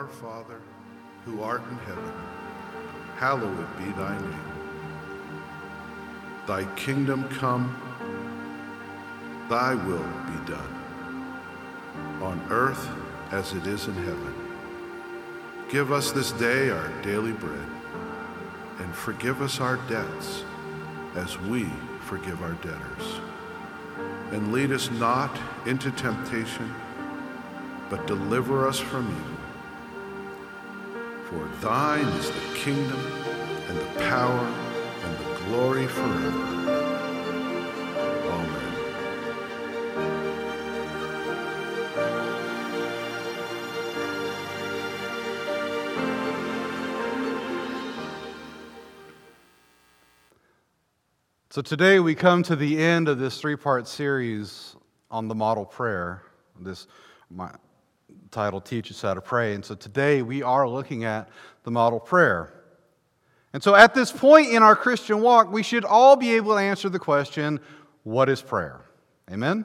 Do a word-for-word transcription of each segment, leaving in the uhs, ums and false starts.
Our Father, who art in heaven, hallowed be thy name. Thy kingdom come, thy will be done, on earth as it is in heaven. Give us this day our daily bread, and forgive us our debts as we forgive our debtors. And lead us not into temptation, but deliver us from evil. For thine is the kingdom, and the power, and the glory forever. Amen. So today we come to the end of this three-part series on the model prayer. This my title teaches how to pray. And so today we are looking at the model prayer. And so at this point in our Christian walk, we should all be able to answer the question, what is prayer? Amen?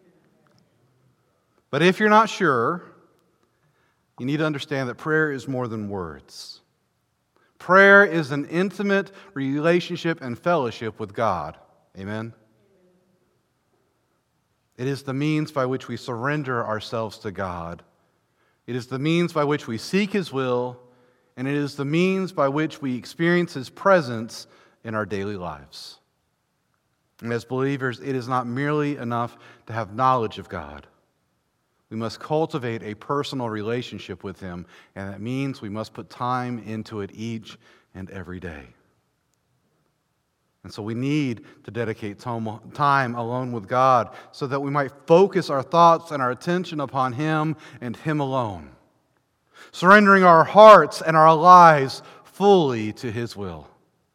But if you're not sure, you need to understand that prayer is more than words. Prayer is an intimate relationship and fellowship with God. Amen? It is the means by which we surrender ourselves to God. It is the means by which we seek His will, and it is the means by which we experience His presence in our daily lives. And as believers, it is not merely enough to have knowledge of God. We must cultivate a personal relationship with Him, and that means we must put time into it each and every day. And so we need to dedicate time alone with God so that we might focus our thoughts and our attention upon Him and Him alone, surrendering our hearts and our lives fully to His will.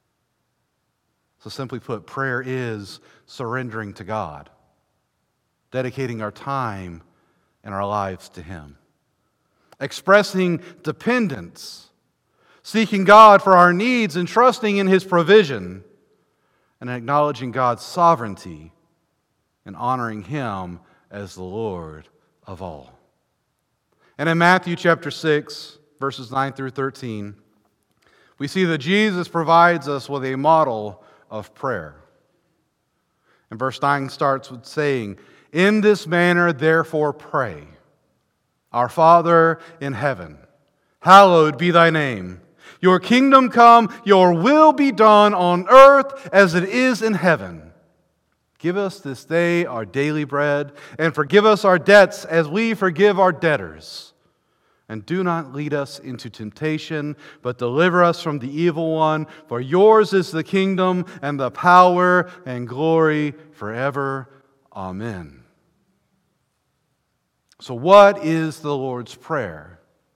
So simply put, prayer is surrendering to God, dedicating our time and our lives to Him, expressing dependence, seeking God for our needs and trusting in His provision, and acknowledging God's sovereignty and honoring Him as the Lord of all. And in Matthew chapter six, verses nine through thirteen, we see that Jesus provides us with a model of prayer. And verse nine starts with saying, "In this manner therefore pray, Our Father in heaven, hallowed be thy name. Your kingdom come, your will be done on earth as it is in heaven. Give us this day our daily bread, and forgive us our debts as we forgive our debtors. And do not lead us into temptation, but deliver us from the evil one. For yours is the kingdom and the power and glory forever. Amen." So what is the Lord's Prayer?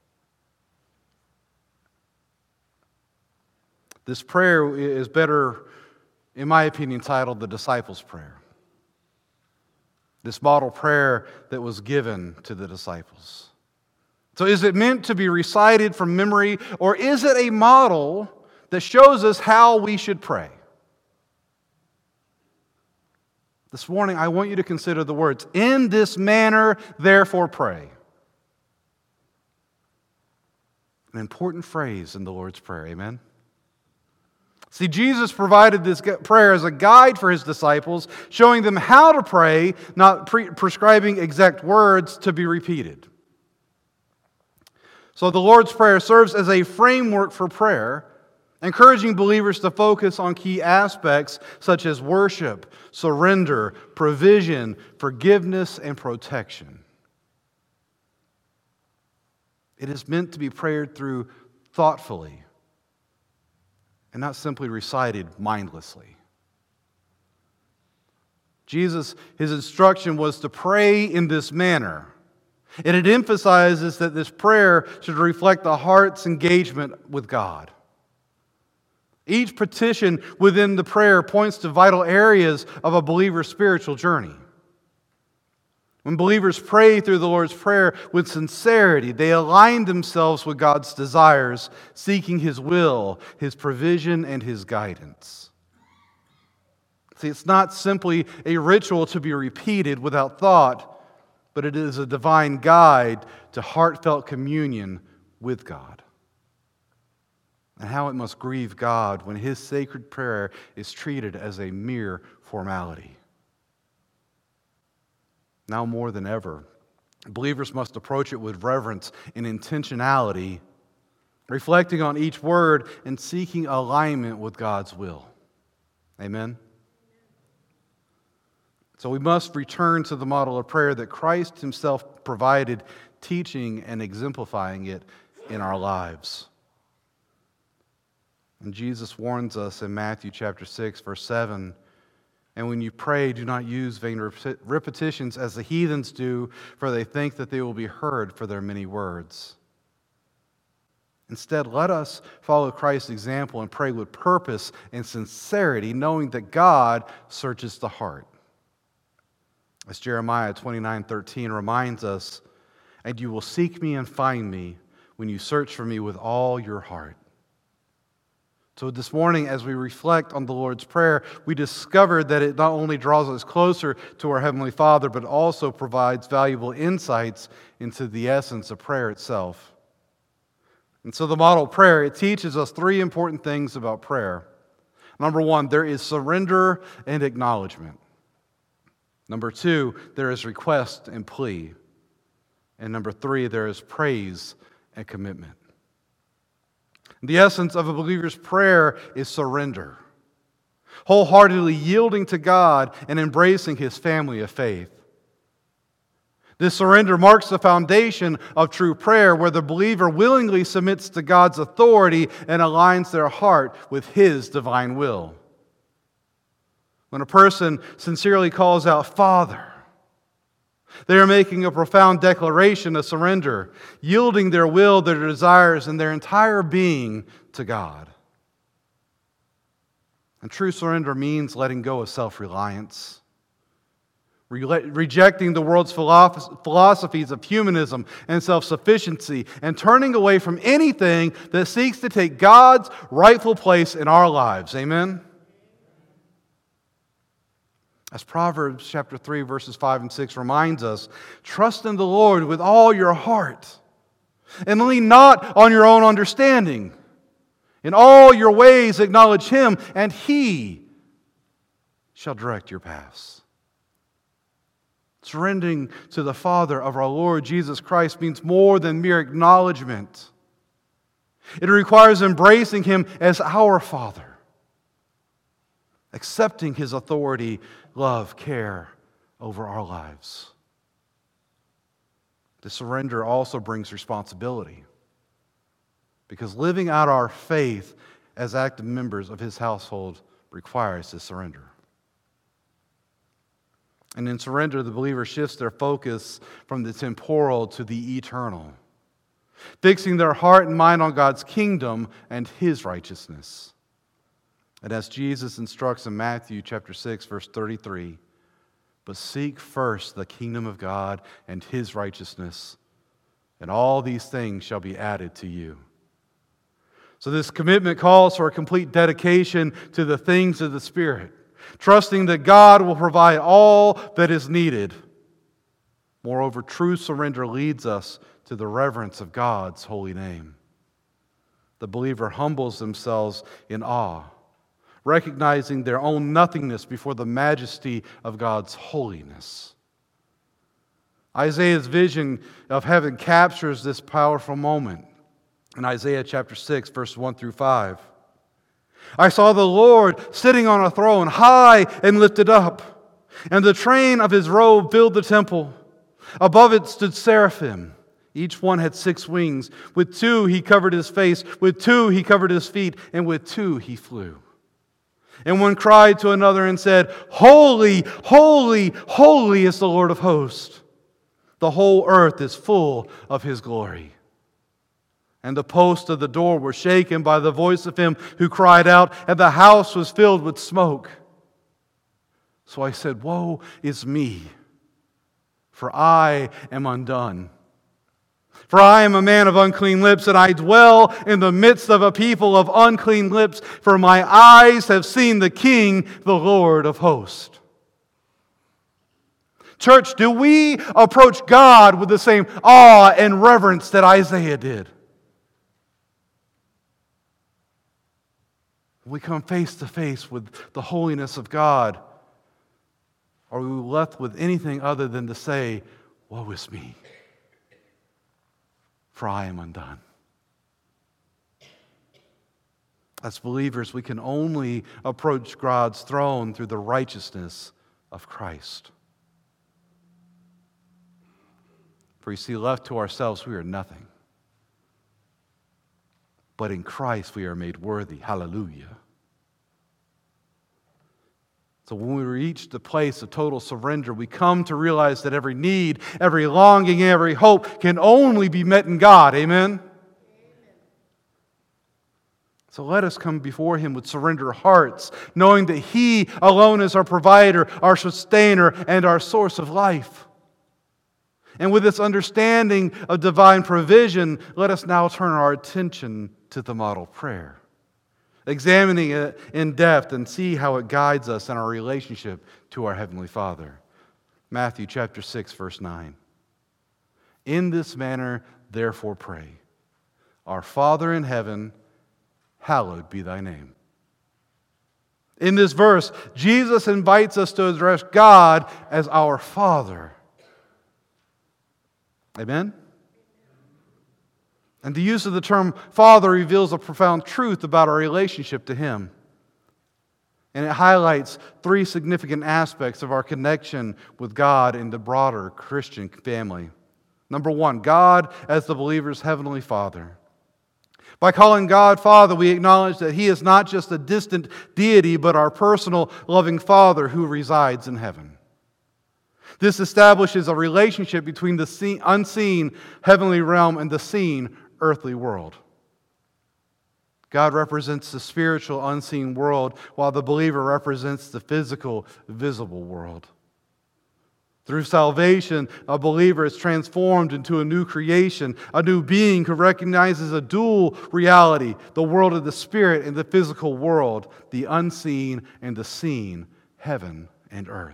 This prayer is better, in my opinion, titled the Disciples' Prayer. This model prayer that was given to the disciples. So is it meant to be recited from memory, or is it a model that shows us how we should pray? This morning, I want you to consider the words, "In this manner, therefore pray." An important phrase in the Lord's Prayer, amen? See, Jesus provided this prayer as a guide for His disciples, showing them how to pray, not pre- prescribing exact words to be repeated. So the Lord's Prayer serves as a framework for prayer, encouraging believers to focus on key aspects such as worship, surrender, provision, forgiveness, and protection. It is meant to be prayed through thoughtfully and not simply recited mindlessly. Jesus, His instruction was to pray in this manner. And it emphasizes that this prayer should reflect the heart's engagement with God. Each petition within the prayer points to vital areas of a believer's spiritual journey. When believers pray through the Lord's Prayer with sincerity, they align themselves with God's desires, seeking His will, His provision, and His guidance. See, it's not simply a ritual to be repeated without thought, but it is a divine guide to heartfelt communion with God, and how it must grieve God when His sacred prayer is treated as a mere formality. Now more than ever, believers must approach it with reverence and intentionality, reflecting on each word and seeking alignment with God's will. Amen? So we must return to the model of prayer that Christ Himself provided, teaching and exemplifying it in our lives. And Jesus warns us in Matthew chapter six, verse seven, "And when you pray, do not use vain repetitions as the heathens do, for they think that they will be heard for their many words. Instead, let us follow Christ's example and pray with purpose and sincerity, knowing that God searches the heart." As Jeremiah twenty-nine thirteen reminds us, "And you will seek me and find me when you search for me with all your heart." So this morning, as we reflect on the Lord's Prayer, we discovered that it not only draws us closer to our Heavenly Father, but also provides valuable insights into the essence of prayer itself. And so the model prayer, it teaches us three important things about prayer. Number one, there is surrender and acknowledgement. Number two, there is request and plea. And number three, there is praise and commitment. The essence of a believer's prayer is surrender, wholeheartedly yielding to God and embracing His family of faith. This surrender marks the foundation of true prayer, where the believer willingly submits to God's authority and aligns their heart with His divine will. When a person sincerely calls out, "Father," they are making a profound declaration of surrender, yielding their will, their desires, and their entire being to God. And true surrender means letting go of self-reliance, re- rejecting the world's philosoph- philosophies of humanism and self-sufficiency, and turning away from anything that seeks to take God's rightful place in our lives. Amen? As Proverbs chapter three, verses five and six reminds us, trust in the Lord with all your heart, and lean not on your own understanding. In all your ways acknowledge Him, and He shall direct your paths. Surrendering to the Father of our Lord Jesus Christ means more than mere acknowledgement. It requires embracing Him as our Father, accepting His authority, love, care over our lives. The surrender also brings responsibility, because living out our faith as active members of His household requires this surrender. And in surrender, the believer shifts their focus from the temporal to the eternal, fixing their heart and mind on God's kingdom and His righteousness. And as Jesus instructs in Matthew chapter six, verse thirty-three, "But seek first the kingdom of God and His righteousness, and all these things shall be added to you." So this commitment calls for a complete dedication to the things of the Spirit, trusting that God will provide all that is needed. Moreover, true surrender leads us to the reverence of God's holy name. The believer humbles themselves in awe, recognizing their own nothingness before the majesty of God's holiness. Isaiah's vision of heaven captures this powerful moment in Isaiah chapter six, verses one through five. "I saw the Lord sitting on a throne, high and lifted up, and the train of His robe filled the temple. Above it stood seraphim. Each one had six wings. With two He covered His face, with two He covered His feet, and with two He flew. And one cried to another and said, 'Holy, holy, holy is the Lord of hosts. The whole earth is full of His glory.' And the posts of the door were shaken by the voice of Him who cried out, and the house was filled with smoke. So I said, 'Woe is me, for I am undone. For I am a man of unclean lips, and I dwell in the midst of a people of unclean lips, for my eyes have seen the King, the Lord of hosts.'" Church, do we approach God with the same awe and reverence that Isaiah did? We come face to face with the holiness of God. Are we left with anything other than to say, woe is me, for I am undone? As believers, we can only approach God's throne through the righteousness of Christ. For you see, left to ourselves, we are nothing. But in Christ, we are made worthy. Hallelujah. So when we reach the place of total surrender, we come to realize that every need, every longing, every hope can only be met in God. Amen? So let us come before Him with surrendered hearts, knowing that He alone is our provider, our sustainer, and our source of life. And with this understanding of divine provision, let us now turn our attention to the model prayer, examining it in depth and see how it guides us in our relationship to our Heavenly Father. Matthew chapter six, verse nine. In this manner, therefore, pray. Our Father in heaven, hallowed be thy name. In this verse, Jesus invites us to address God as our Father. Amen? And the use of the term Father reveals a profound truth about our relationship to Him. And it highlights three significant aspects of our connection with God in the broader Christian family. Number one, God as the believer's Heavenly Father. By calling God Father, we acknowledge that He is not just a distant deity, but our personal, loving Father who resides in heaven. This establishes a relationship between the seen, unseen heavenly realm and the seen earthly world. God represents the spiritual, unseen world, while the believer represents the physical, visible world. Through salvation, a believer is transformed into a new creation, a new being who recognizes a dual reality, the world of the spirit and the physical world, the unseen and the seen, heaven and earth.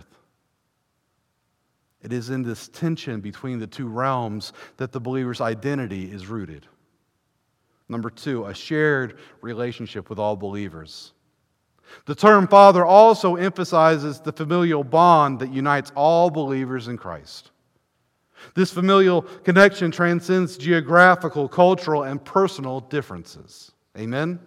It is in this tension between the two realms that the believer's identity is rooted. Number two, a shared relationship with all believers. The term Father also emphasizes the familial bond that unites all believers in Christ. This familial connection transcends geographical, cultural, and personal differences. Amen?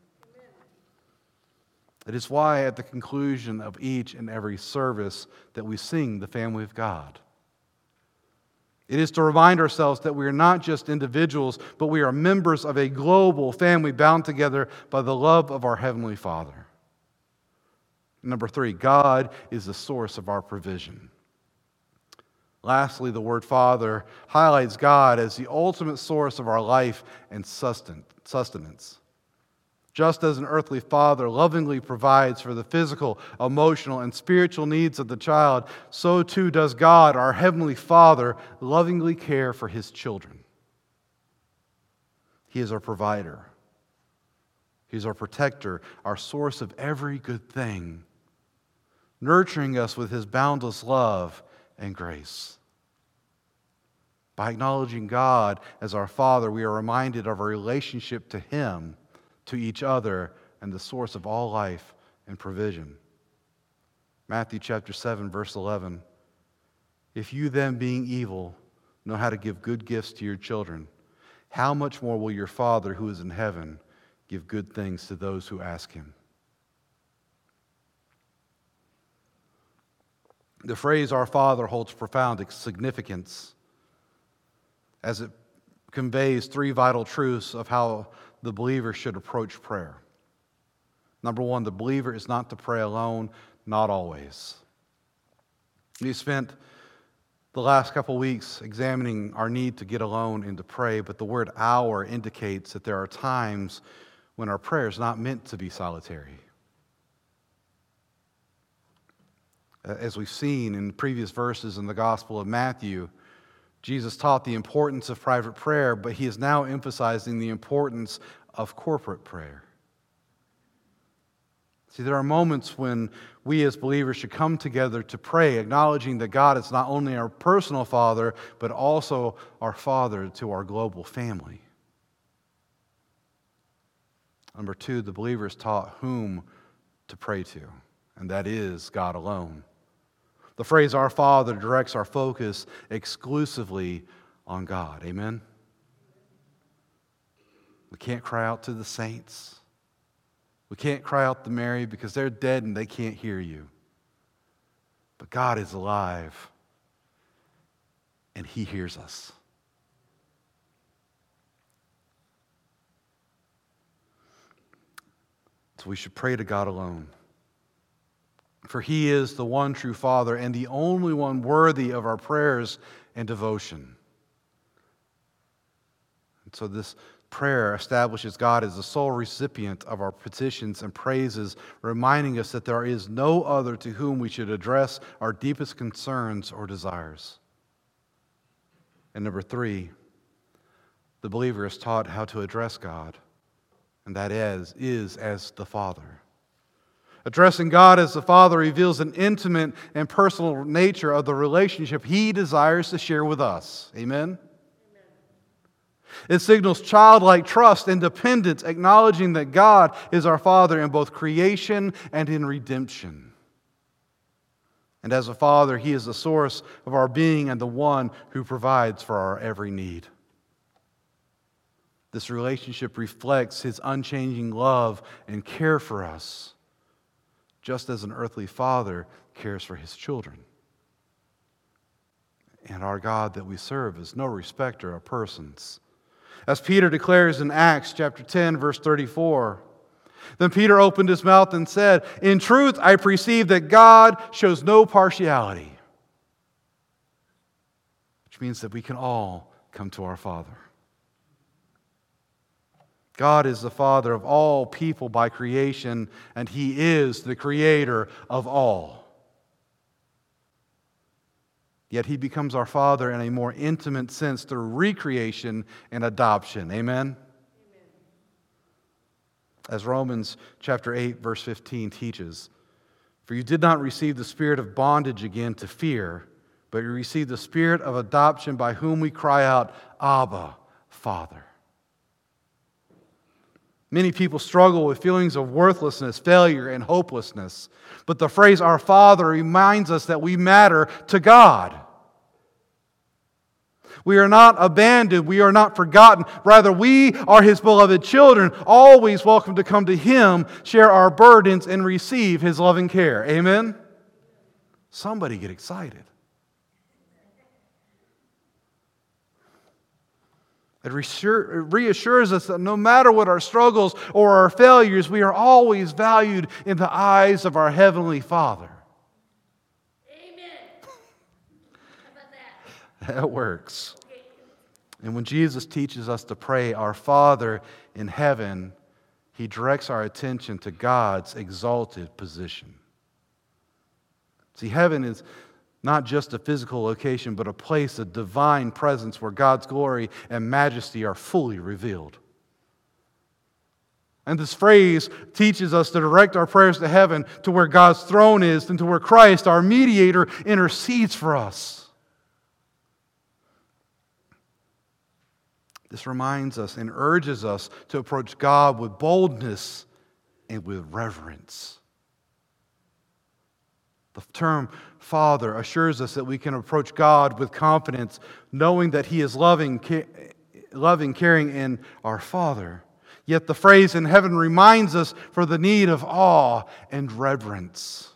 It is why at the conclusion of each and every service that we sing the family of God. It is to remind ourselves that we are not just individuals, but we are members of a global family bound together by the love of our Heavenly Father. Number three, God is the source of our provision. Lastly, the word Father highlights God as the ultimate source of our life and sustenance. Just as an earthly father lovingly provides for the physical, emotional, and spiritual needs of the child, so too does God, our Heavenly Father, lovingly care for His children. He is our provider. He is our protector, our source of every good thing, nurturing us with His boundless love and grace. By acknowledging God as our Father, we are reminded of our relationship to Him, to each other, and the source of all life and provision. Matthew chapter seven, verse eleven. If you then, being evil, know how to give good gifts to your children, how much more will your Father who is in heaven give good things to those who ask Him? The phrase "our Father" holds profound significance as it conveys three vital truths of how the believer should approach prayer. Number one, the believer is not to pray alone, not always. We spent the last couple weeks examining our need to get alone and to pray, but the word "our" indicates that there are times when our prayer is not meant to be solitary. As we've seen in previous verses in the Gospel of Matthew, Jesus taught the importance of private prayer, but He is now emphasizing the importance of corporate prayer. See, there are moments when we as believers should come together to pray, acknowledging that God is not only our personal Father, but also our Father to our global family. Number two, the believer is taught whom to pray to, and that is God alone. The phrase "Our Father" directs our focus exclusively on God. Amen? We can't cry out to the saints. We can't cry out to Mary because they're dead and they can't hear you. But God is alive, and He hears us. So we should pray to God alone. For He is the one true Father and the only one worthy of our prayers and devotion. And so this prayer establishes God as the sole recipient of our petitions and praises, reminding us that there is no other to whom we should address our deepest concerns or desires. And number three, the believer is taught how to address God, and that is, is as the Father. Addressing God as the Father reveals an intimate and personal nature of the relationship He desires to share with us. Amen? It signals childlike trust and dependence, acknowledging that God is our Father in both creation and in redemption. And as a Father, He is the source of our being and the one who provides for our every need. This relationship reflects His unchanging love and care for us, just as an earthly father cares for his children. And our God that we serve is no respecter of persons. As Peter declares in Acts chapter ten, verse thirty-four, then Peter opened his mouth and said, "In truth, I perceive that God shows no partiality." Which means that we can all come to our Father. God is the Father of all people by creation, and He is the Creator of all. Yet He becomes our Father in a more intimate sense through recreation and adoption. Amen? Amen. As Romans chapter eight, verse fifteen teaches, "For you did not receive the spirit of bondage again to fear, but you received the spirit of adoption by whom we cry out, Abba, Father." Many people struggle with feelings of worthlessness, failure, and hopelessness. But the phrase "our Father" reminds us that we matter to God. We are not abandoned. We are not forgotten. Rather, we are His beloved children, always welcome to come to Him, share our burdens, and receive His loving care. Amen? Somebody get excited. It reassures us that no matter what our struggles or our failures, we are always valued in the eyes of our Heavenly Father. Amen. How about that? That works. And when Jesus teaches us to pray, "Our Father in heaven," He directs our attention to God's exalted position. See, heaven is not just a physical location, but a place of divine presence where God's glory and majesty are fully revealed. And this phrase teaches us to direct our prayers to heaven, to where God's throne is, and to where Christ, our mediator, intercedes for us. This reminds us and urges us to approach God with boldness and with reverence. The term Father assures us that we can approach God with confidence, knowing that He is loving, loving, caring, and our Father. Yet the phrase "in heaven" reminds us for the need of awe and reverence.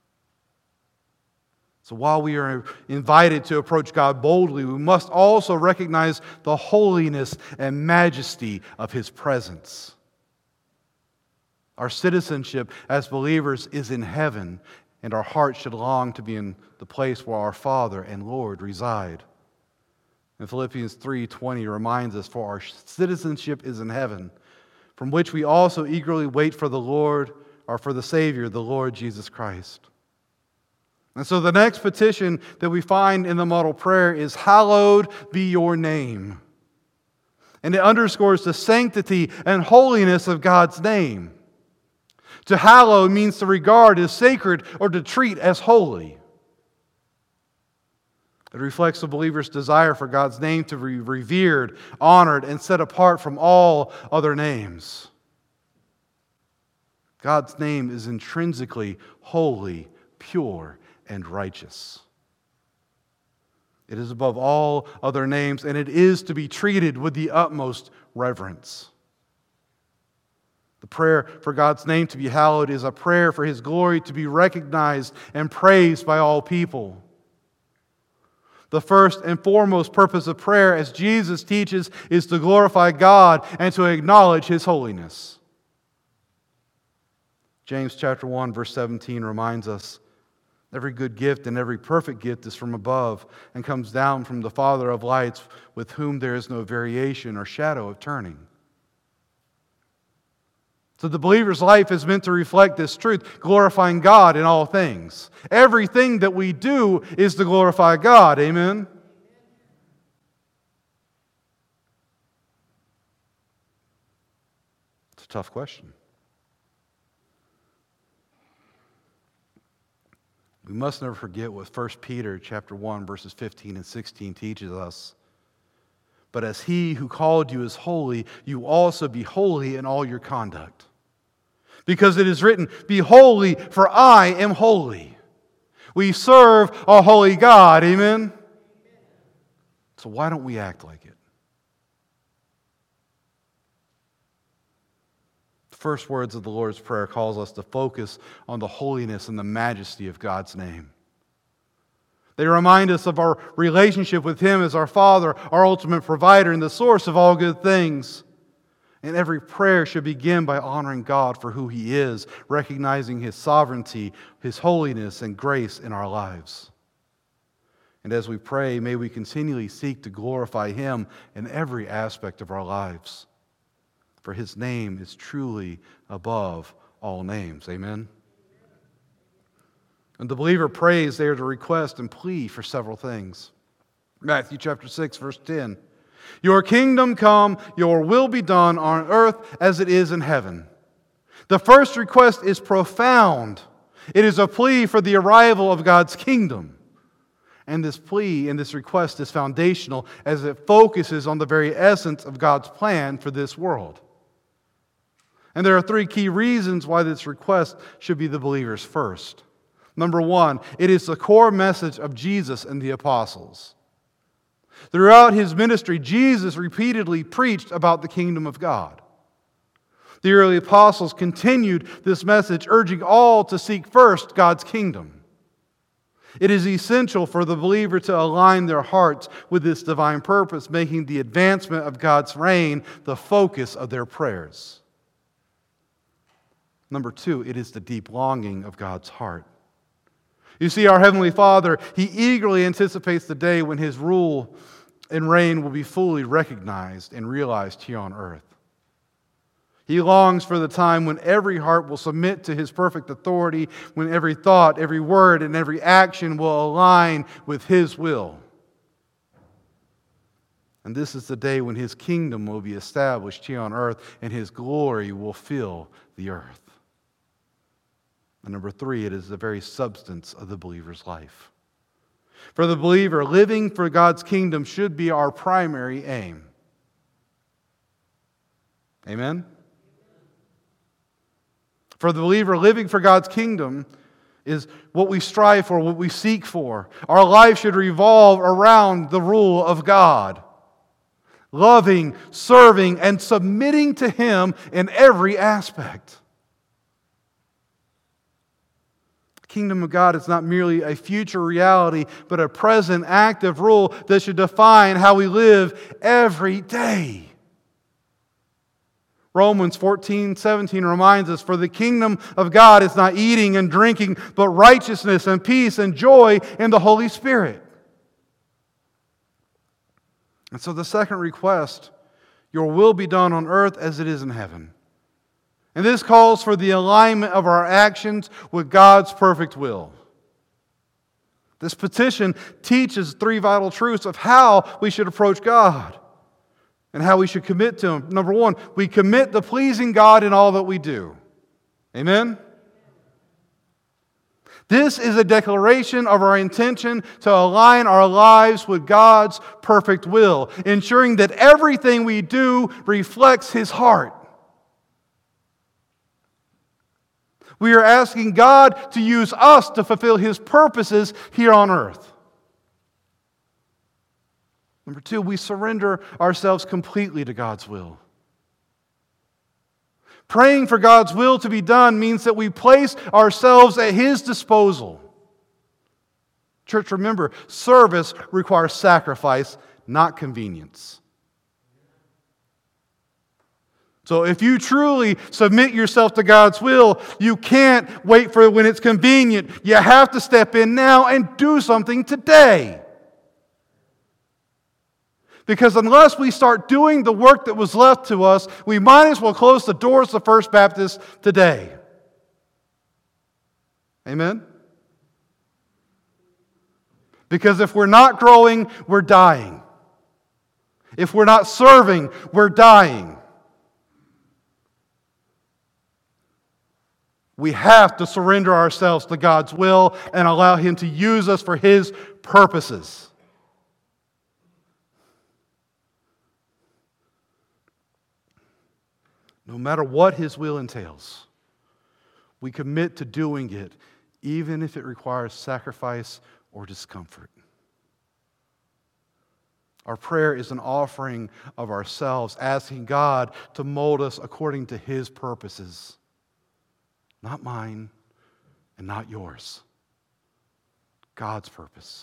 So while we are invited to approach God boldly, we must also recognize the holiness and majesty of His presence. Our citizenship as believers is in heaven, and our hearts should long to be in the place where our Father and Lord reside. And Philippians three twenty reminds us, "For our citizenship is in heaven, from which we also eagerly wait for the Lord, or for the Savior, the Lord Jesus Christ." And so the next petition that we find in the model prayer is, "Hallowed be your name." And it underscores the sanctity and holiness of God's name. To hallow means to regard as sacred or to treat as holy. It reflects the believer's desire for God's name to be revered, honored, and set apart from all other names. God's name is intrinsically holy, pure, and righteous. It is above all other names, and it is to be treated with the utmost reverence. The prayer for God's name to be hallowed is a prayer for His glory to be recognized and praised by all people. The first and foremost purpose of prayer, as Jesus teaches, is to glorify God and to acknowledge His holiness. James chapter one, verse seventeen reminds us, every good gift and every perfect gift is from above and comes down from the Father of lights, with whom there is no variation or shadow of turning. So the believer's life is meant to reflect this truth, glorifying God in all things. Everything that we do is to glorify God. Amen? It's a tough question. We must never forget what First Peter chapter one, verses fifteen and sixteen teaches us. But as He who called you is holy, you also be holy in all your conduct. Because it is written, be holy, for I am holy. We serve a holy God. Amen? So why don't we act like it? The first words of the Lord's Prayer calls us to focus on the holiness and the majesty of God's name. They remind us of our relationship with Him as our Father, our ultimate provider, and the source of all good things. And every prayer should begin by honoring God for who He is, recognizing His sovereignty, His holiness, and grace in our lives. And as we pray, may we continually seek to glorify Him in every aspect of our lives. For His name is truly above all names. Amen? And the believer prays there to request and plead for several things. Matthew chapter six, verse ten. Your kingdom come, your will be done on earth as it is in heaven. The first request is profound. It is a plea for the arrival of God's kingdom. And this plea and this request is foundational as it focuses on the very essence of God's plan for this world. And there are three key reasons why this request should be the believer's first. Number one, it is the core message of Jesus and the apostles. Throughout His ministry, Jesus repeatedly preached about the kingdom of God. The early apostles continued this message, urging all to seek first God's kingdom. It is essential for the believer to align their hearts with this divine purpose, making the advancement of God's reign the focus of their prayers. Number two, it is the deep longing of God's heart. You see, our Heavenly Father, He eagerly anticipates the day when His rule and reign will be fully recognized and realized here on earth. He longs for the time when every heart will submit to His perfect authority, when every thought, every word, and every action will align with His will. And this is the day when His kingdom will be established here on earth and His glory will fill the earth. And number three, it is the very substance of the believer's life. For the believer, living for God's kingdom should be our primary aim. Amen? For the believer, living for God's kingdom is what we strive for, what we seek for. Our life should revolve around the rule of God. Loving, serving, and submitting to Him in every aspect. The kingdom of God is not merely a future reality, but a present active rule that should define how we live every day. Romans fourteen seventeen reminds us, for the kingdom of God is not eating and drinking, but righteousness and peace and joy in the Holy Spirit. And so the second request, your will be done on earth as it is in heaven. And this calls for the alignment of our actions with God's perfect will. This petition teaches three vital truths of how we should approach God and how we should commit to Him. Number one, we commit to pleasing God in all that we do. Amen? This is a declaration of our intention to align our lives with God's perfect will, ensuring that everything we do reflects His heart. We are asking God to use us to fulfill His purposes here on earth. Number two, we surrender ourselves completely to God's will. Praying for God's will to be done means that we place ourselves at His disposal. Church, remember, service requires sacrifice, not convenience. So if you truly submit yourself to God's will, you can't wait for when it's convenient. You have to step in now and do something today. Because unless we start doing the work that was left to us, we might as well close the doors of First Baptist today. Amen? Because if we're not growing, we're dying. If we're not serving, we're dying. We have to surrender ourselves to God's will and allow Him to use us for His purposes. No matter what His will entails, we commit to doing it, even if it requires sacrifice or discomfort. Our prayer is an offering of ourselves, asking God to mold us according to His purposes. Not mine and not yours. God's purpose.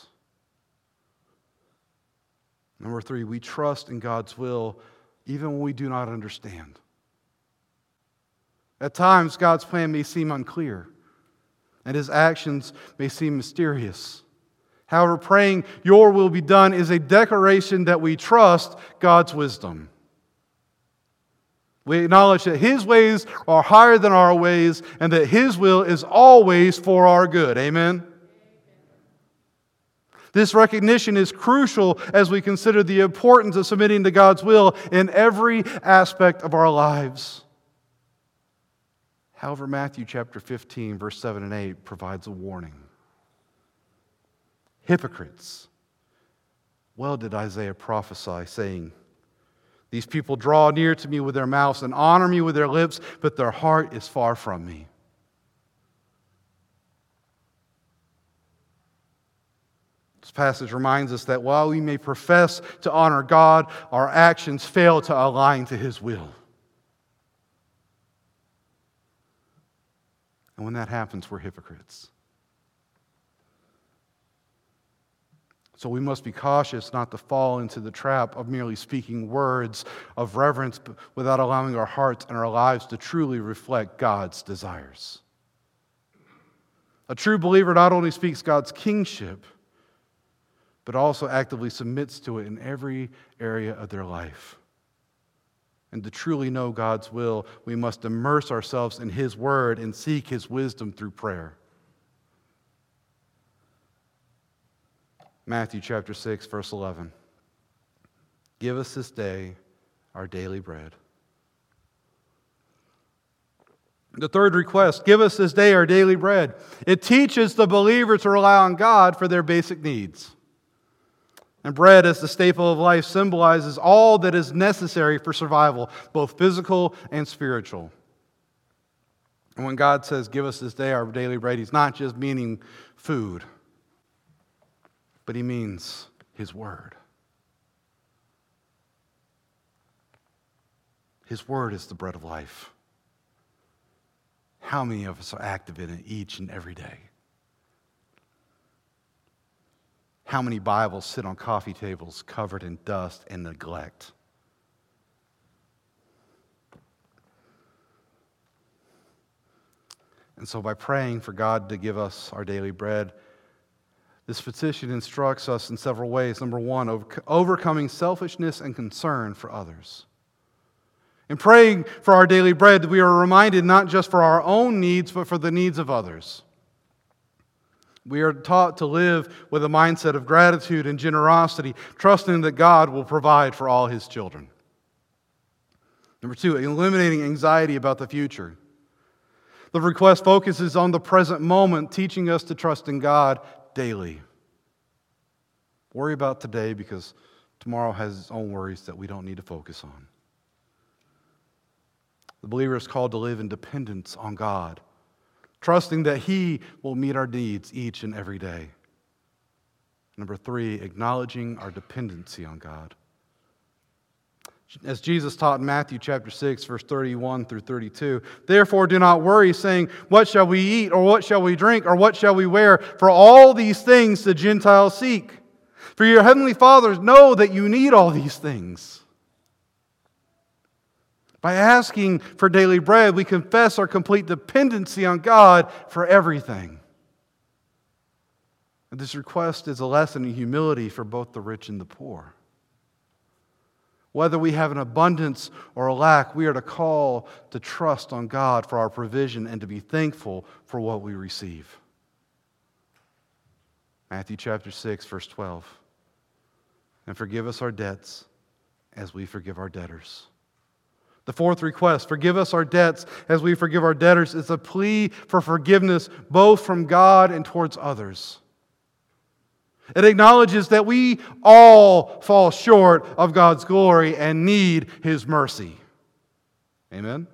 Number three, we trust in God's will even when we do not understand. At times, God's plan may seem unclear, and His actions may seem mysterious. However, praying, "Your will be done," is a declaration that we trust God's wisdom. We acknowledge that His ways are higher than our ways, and that His will is always for our good. Amen? This recognition is crucial as we consider the importance of submitting to God's will in every aspect of our lives. However, Matthew chapter fifteen, verse seven and eight provides a warning. Hypocrites. Well did Isaiah prophesy, saying, "These people draw near to me with their mouths and honor me with their lips, but their heart is far from me." This passage reminds us that while we may profess to honor God, our actions fail to align to His will. And when that happens, we're hypocrites. So we must be cautious not to fall into the trap of merely speaking words of reverence without allowing our hearts and our lives to truly reflect God's desires. A true believer not only speaks God's kingship, but also actively submits to it in every area of their life. And to truly know God's will, we must immerse ourselves in His Word and seek His wisdom through prayer. Matthew chapter six, verse eleven. "Give us this day our daily bread." The third request, give us this day our daily bread. It teaches the believer to rely on God for their basic needs. And bread, as the staple of life, symbolizes all that is necessary for survival, both physical and spiritual. And when God says, "Give us this day our daily bread," He's not just meaning food, but He means His Word. His Word is the bread of life. How many of us are active in it each and every day? How many Bibles sit on coffee tables covered in dust and neglect? And so by praying for God to give us our daily bread, this petition instructs us in several ways. Number one, overcoming selfishness and concern for others. In praying for our daily bread, we are reminded not just for our own needs, but for the needs of others. We are taught to live with a mindset of gratitude and generosity, trusting that God will provide for all His children. Number two, eliminating anxiety about the future. The request focuses on the present moment, teaching us to trust in God daily. Worry about today because tomorrow has its own worries that we don't need to focus on. The believer is called to live in dependence on God, trusting that He will meet our needs each and every day. Number three, acknowledging our dependency on God. As Jesus taught in Matthew chapter six, verse thirty-one through thirty-two, therefore do not worry, saying, what shall we eat, or what shall we drink, or what shall we wear? For all these things the Gentiles seek. For your heavenly fathers know that you need all these things. By asking for daily bread, we confess our complete dependency on God for everything. And this request is a lesson in humility for both the rich and the poor. Whether we have an abundance or a lack, we are to call to trust on God for our provision and to be thankful for what we receive. Matthew chapter six, verse twelve. And forgive us our debts as we forgive our debtors. The fourth request, forgive us our debts as we forgive our debtors, is a plea for forgiveness both from God and towards others. It acknowledges that we all fall short of God's glory and need His mercy. Amen?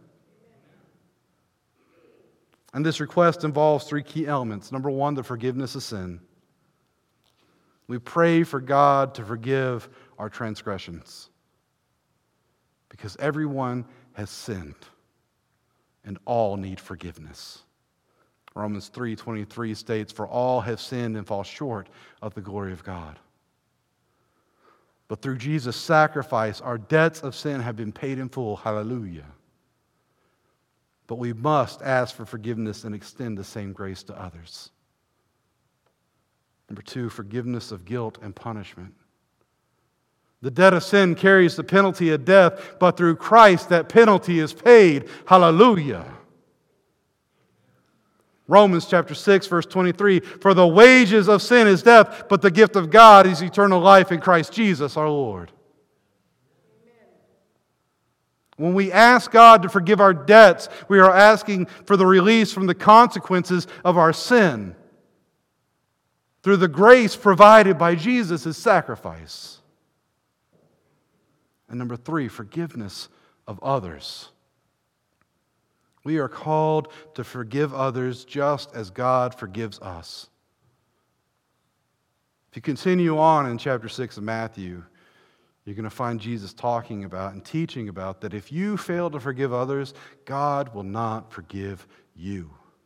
And this request involves three key elements. Number one, the forgiveness of sin. We pray for God to forgive our transgressions, because everyone has sinned and all need forgiveness. Romans three twenty-three states, for all have sinned and fall short of the glory of God. But through Jesus' sacrifice, our debts of sin have been paid in full. Hallelujah. But we must ask for forgiveness and extend the same grace to others. Number two, forgiveness of guilt and punishment. The debt of sin carries the penalty of death, but through Christ that penalty is paid. Hallelujah. Romans chapter six, verse twenty-three, for the wages of sin is death, but the gift of God is eternal life in Christ Jesus our Lord. Amen. When we ask God to forgive our debts, we are asking for the release from the consequences of our sin through the grace provided by Jesus' sacrifice. And number three, forgiveness of others. We are called to forgive others just as God forgives us. If you continue on in chapter six of Matthew, you're going to find Jesus talking about and teaching about that if you fail to forgive others, God will not forgive you.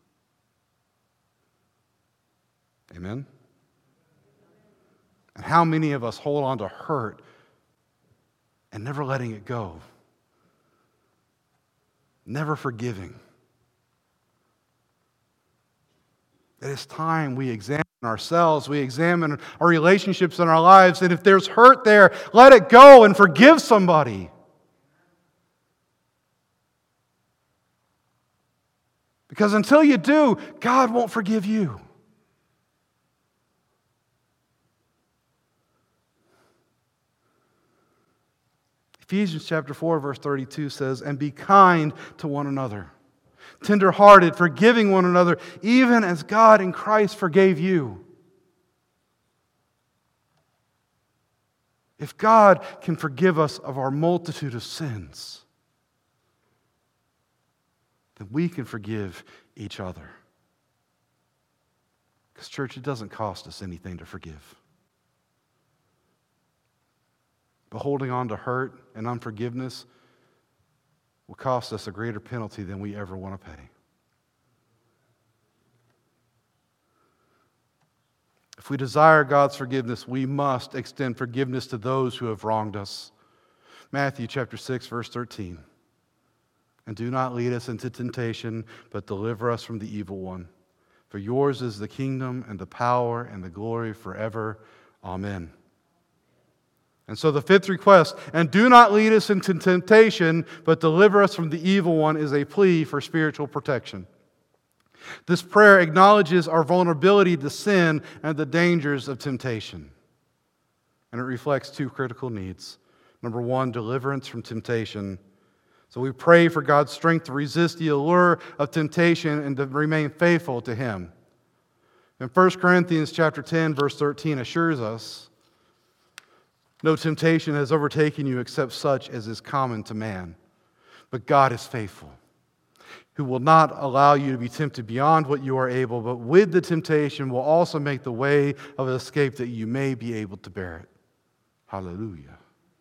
Amen? And how many of us hold on to hurt and never letting it go? Never forgiving. It is time we examine ourselves, we examine our relationships in our lives, and if there's hurt there, let it go and forgive somebody. Because until you do, God won't forgive you. Ephesians chapter four, verse thirty-two says, and be kind to one another, tender-hearted, forgiving one another, even as God in Christ forgave you. If God can forgive us of our multitude of sins, then we can forgive each other. Because, church, it doesn't cost us anything to forgive. But holding on to hurt and unforgiveness will cost us a greater penalty than we ever want to pay. If we desire God's forgiveness, we must extend forgiveness to those who have wronged us. Matthew chapter six, verse thirteen. And do not lead us into temptation, but deliver us from the evil one. For yours is the kingdom and the power and the glory forever. Amen. And so the fifth request, and do not lead us into temptation, but deliver us from the evil one, is a plea for spiritual protection. This prayer acknowledges our vulnerability to sin and the dangers of temptation. And it reflects two critical needs. Number one, deliverance from temptation. So we pray for God's strength to resist the allure of temptation and to remain faithful to Him. And First Corinthians chapter ten, verse thirteen assures us, no temptation has overtaken you except such as is common to man. But God is faithful. who will not allow you to be tempted beyond what you are able, but with the temptation will also make the way of escape that you may be able to bear it. Hallelujah.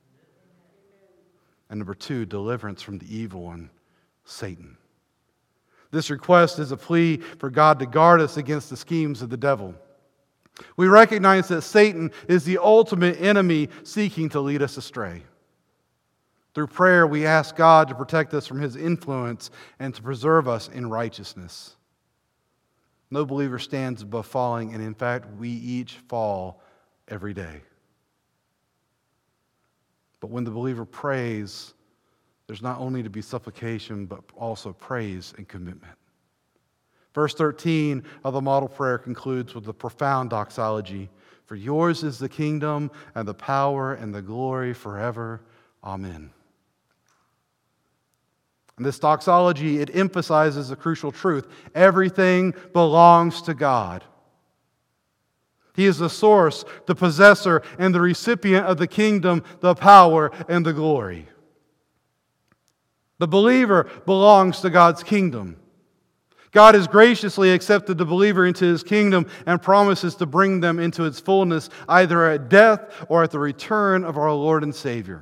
And number two, deliverance from the evil one, Satan. This request is a plea for God to guard us against the schemes of the devil. We recognize that Satan is the ultimate enemy seeking to lead us astray. Through prayer, we ask God to protect us from his influence and to preserve us in righteousness. No believer stands above falling, and in fact, we each fall every day. But when the believer prays, there's not only to be supplication, but also praise and commitment. Verse thirteen of the model prayer concludes with a profound doxology. For yours is the kingdom and the power and the glory forever. Amen. And this doxology, it emphasizes a crucial truth. Everything belongs to God. He is the source, the possessor, and the recipient of the kingdom, the power, and the glory. The believer belongs to God's kingdom. God has graciously accepted the believer into his kingdom and promises to bring them into its fullness either at death or at the return of our Lord and Savior.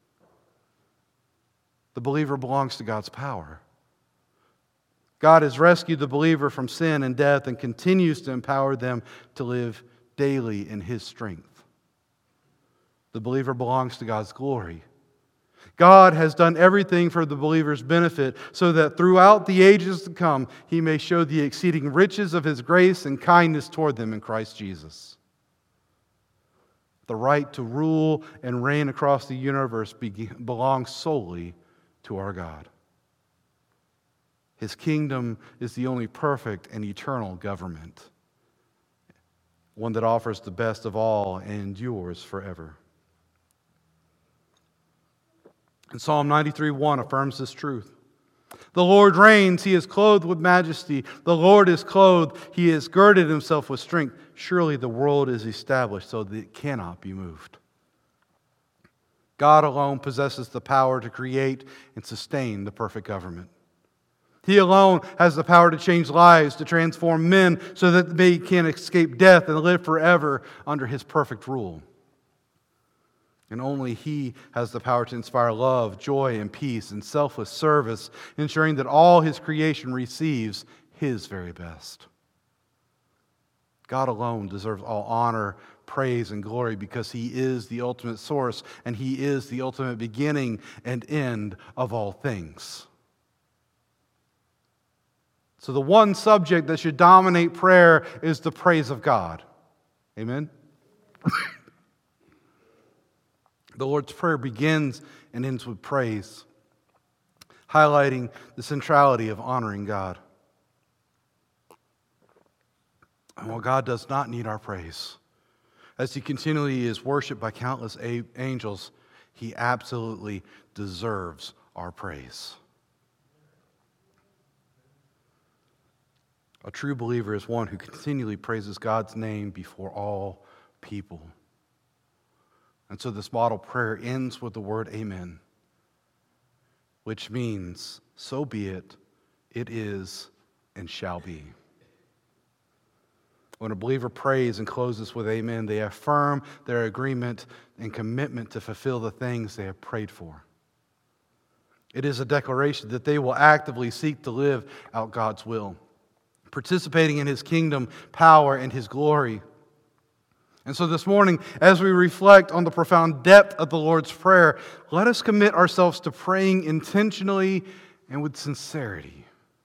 The believer belongs to God's power. God has rescued the believer from sin and death and continues to empower them to live daily in his strength. The believer belongs to God's glory. God has done everything for the believer's benefit so that throughout the ages to come, he may show the exceeding riches of his grace and kindness toward them in Christ Jesus. The right to rule and reign across the universe belongs solely to our God. His kingdom is the only perfect and eternal government, one that offers the best of all and endures forever. And Psalm ninety-three one affirms this truth. The Lord reigns, he is clothed with majesty. The Lord is clothed, he has girded himself with strength. Surely the world is established so that it cannot be moved. God alone possesses the power to create and sustain the perfect government. He alone has the power to change lives, to transform men so that they can escape death and live forever under his perfect rule. And only he has the power to inspire love, joy, and peace and selfless service, ensuring that all his creation receives his very best. God alone deserves all honor, praise, and glory because he is the ultimate source and he is the ultimate beginning and end of all things. So the one subject that should dominate prayer is the praise of God. Amen? The Lord's Prayer begins and ends with praise, highlighting the centrality of honoring God. And while God does not need our praise, as he continually is worshipped by countless a- angels, he absolutely deserves our praise. A true believer is one who continually praises God's name before all people. And so this model prayer ends with the word amen, which means, so be it, it is and shall be. When a believer prays and closes with amen, they affirm their agreement and commitment to fulfill the things they have prayed for. It is a declaration that they will actively seek to live out God's will, participating in his kingdom, power, and his glory. And so this morning, as we reflect on the profound depth of the Lord's Prayer, let us commit ourselves to praying intentionally and with sincerity.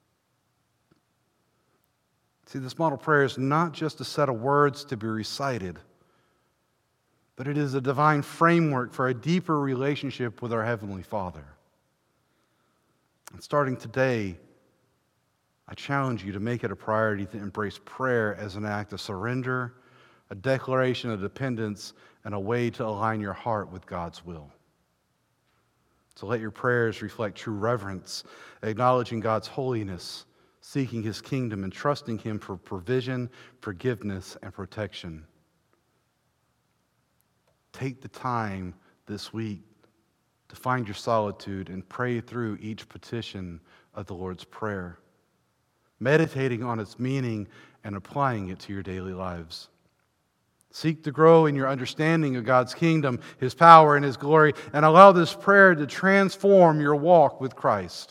See, this model prayer is not just a set of words to be recited, but it is a divine framework for a deeper relationship with our Heavenly Father. And starting today, I challenge you to make it a priority to embrace prayer as an act of surrender, a declaration of dependence, and a way to align your heart with God's will. So let your prayers reflect true reverence, acknowledging God's holiness, seeking his kingdom, and trusting him for provision, forgiveness, and protection. Take the time this week to find your solitude and pray through each petition of the Lord's Prayer, meditating on its meaning and applying it to your daily lives. Seek to grow in your understanding of God's kingdom, His power, and His glory, and allow this prayer to transform your walk with Christ.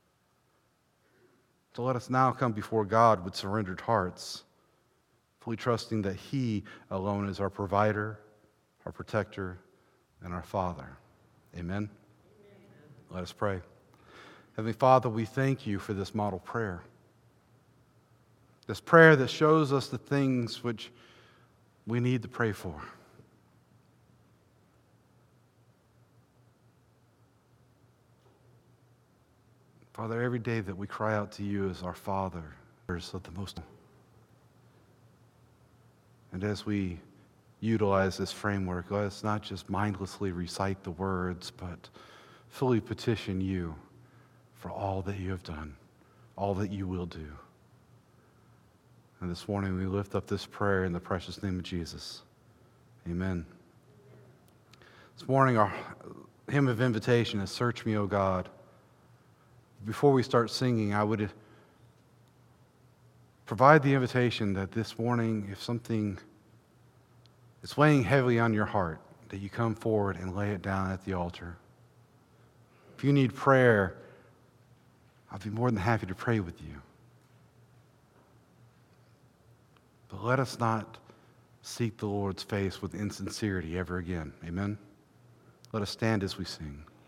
So let us now come before God with surrendered hearts, fully trusting that He alone is our provider, our protector, and our Father. Amen? Amen. Let us pray. Heavenly Father, we thank You for this model prayer. This prayer that shows us the things which we need to pray for. Father, every day that we cry out to You as our Father, of the most. And as we utilize this framework, let us not just mindlessly recite the words, but fully petition You for all that You have done, all that You will do. And this morning we lift up this prayer in the precious name of Jesus. Amen. This morning our hymn of invitation is Search Me, O God. Before we start singing, I would provide the invitation that this morning, if something is weighing heavily on your heart, that you come forward and lay it down at the altar. If you need prayer, I'd be more than happy to pray with you. But let us not seek the Lord's face with insincerity ever again. Amen? Let us stand as we sing.